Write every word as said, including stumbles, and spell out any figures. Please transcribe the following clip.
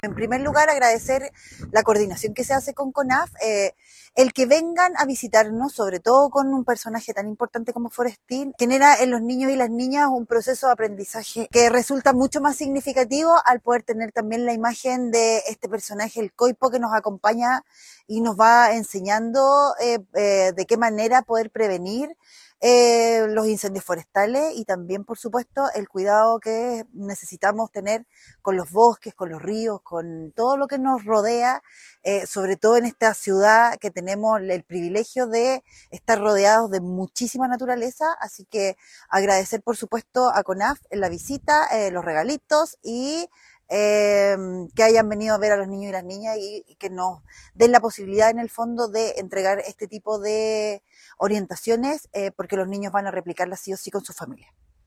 En primer lugar, agradecer la coordinación que se hace con CONAF, eh, el que vengan a visitarnos, sobre todo con un personaje tan importante como Forestín, genera en los niños y las niñas un proceso de aprendizaje que resulta mucho más significativo al poder tener también la imagen de este personaje, el Coipo, que nos acompaña y nos va enseñando eh, eh, de qué manera poder prevenir Eh, los incendios forestales y también, por supuesto, el cuidado que necesitamos tener con los bosques, con los ríos, con todo lo que nos rodea, eh, sobre todo en esta ciudad que tenemos el privilegio de estar rodeados de muchísima naturaleza. Así que agradecer, por supuesto, a CONAF en la visita, eh, los regalitos y eh, que hayan venido a ver a los niños y las niñas y, y que nos den la posibilidad en el fondo de entregar este tipo de orientaciones, eh, porque los niños van a replicarlas sí o sí con su familia.